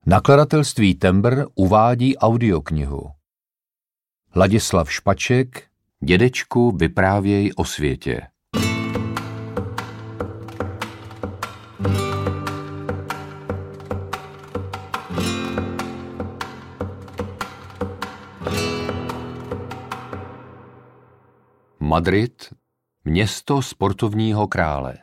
Nakladatelství Tembr uvádí audioknihu. Ladislav Špaček, Dědečku, vyprávěj o světě. Madrid, město sportovního krále.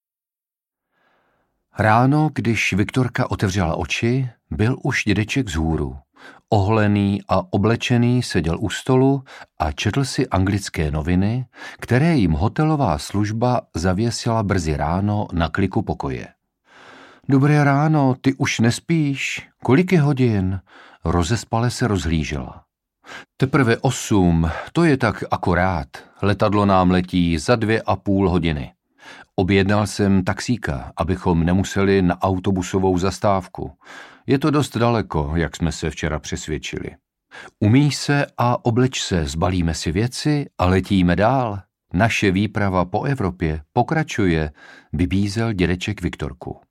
Ráno, když Viktorka otevřela oči, byl už dědeček vzhůru. Oholený a oblečený seděl u stolu a četl si anglické noviny, které jim hotelová služba zavěsila brzy ráno na kliku pokoje. Dobré ráno, ty už nespíš? Kolik je hodin? Rozespale se rozhlížela. Teprve 8, to je tak akorát. Letadlo nám letí za 2,5 hodiny. Objednal jsem taxíka, abychom nemuseli na autobusovou zastávku. Je to dost daleko, jak jsme se včera přesvědčili. Umyj se a obleč se, zbalíme si věci a letíme dál. Naše výprava po Evropě pokračuje, vybízel dědeček Viktorku.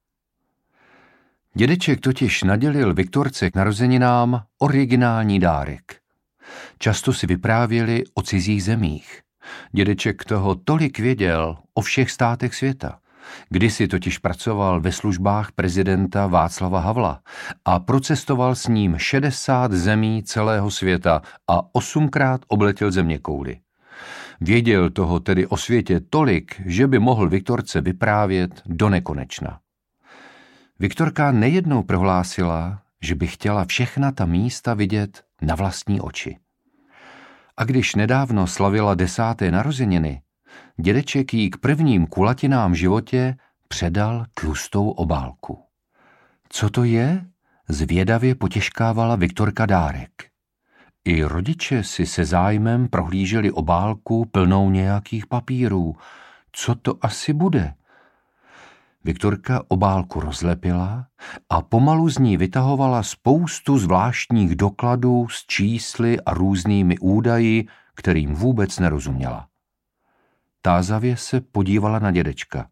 Dědeček totiž nadělil Viktorce k narozeninám originální dárek. Často si vyprávěli o cizích zemích. Dědeček toho tolik věděl o všech státech světa. Kdysi totiž pracoval ve službách prezidenta Václava Havla a procestoval s ním 60 zemí celého světa a 8krát obletěl zeměkouli. Věděl toho tedy o světě tolik, že by mohl Viktorce vyprávět do nekonečna. Viktorka nejednou prohlásila, že by chtěla všechna ta místa vidět na vlastní oči. A když nedávno slavila 10. narozeniny, dědeček jí k prvním kulatinám životě předal tlustou obálku. Co to je? Zvědavě potěžkávala Viktorka dárek. I rodiče si se zájmem prohlíželi obálku plnou nějakých papírů. Co to asi bude? Viktorka obálku rozlepila a pomalu z ní vytahovala spoustu zvláštních dokladů s čísly a různými údaji, kterým vůbec nerozuměla. Tázavě se podívala na dědečka.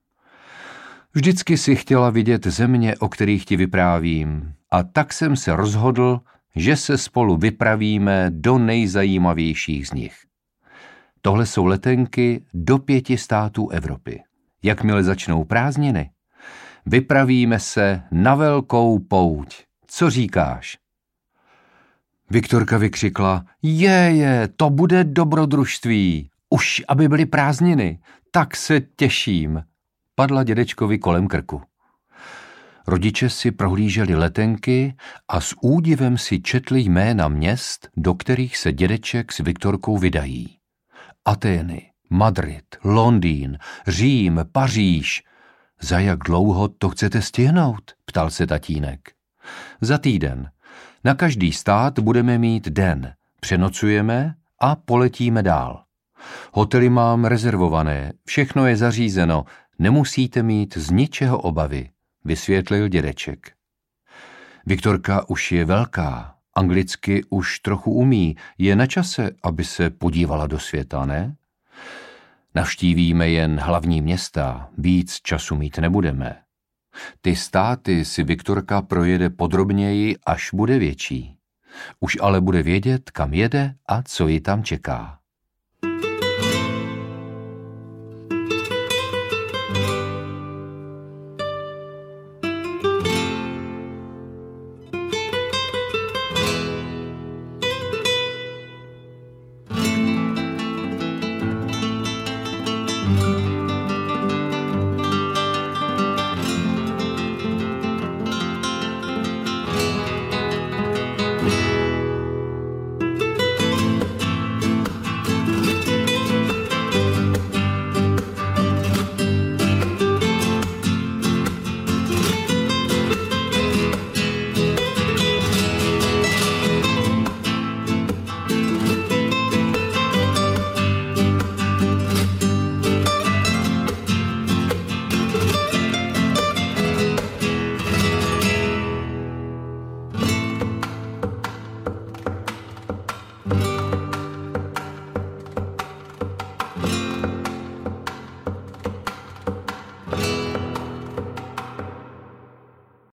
Vždycky si chtěla vidět země, o kterých ti vyprávím, a tak jsem se rozhodl, že se spolu vypravíme do nejzajímavějších z nich. Tohle jsou letenky do 5 států Evropy. Jakmile začnou prázdniny, vypravíme se na velkou pouť. Co říkáš? Viktorka vykřikla, to bude dobrodružství. Už aby byly prázdniny, tak se těším. Padla dědečkovi kolem krku. Rodiče si prohlíželi letenky a s údivem si četli jména měst, do kterých se dědeček s Viktorkou vydají. Atény, Madrid, Londýn, Řím, Paříž. Za jak dlouho to chcete stihnout? Ptal se tatínek. Za týden. Na každý stát budeme mít den. Přenocujeme a poletíme dál. Hotely mám rezervované, všechno je zařízeno, nemusíte mít z ničeho obavy, vysvětlil dědeček. Viktorka už je velká, anglicky už trochu umí, je na čase, aby se podívala do světa, ne? Navštívíme jen hlavní města, víc času mít nebudeme. Ty státy si Viktorka projede podrobněji, až bude větší. Už ale bude vědět, kam jede a co ji tam čeká.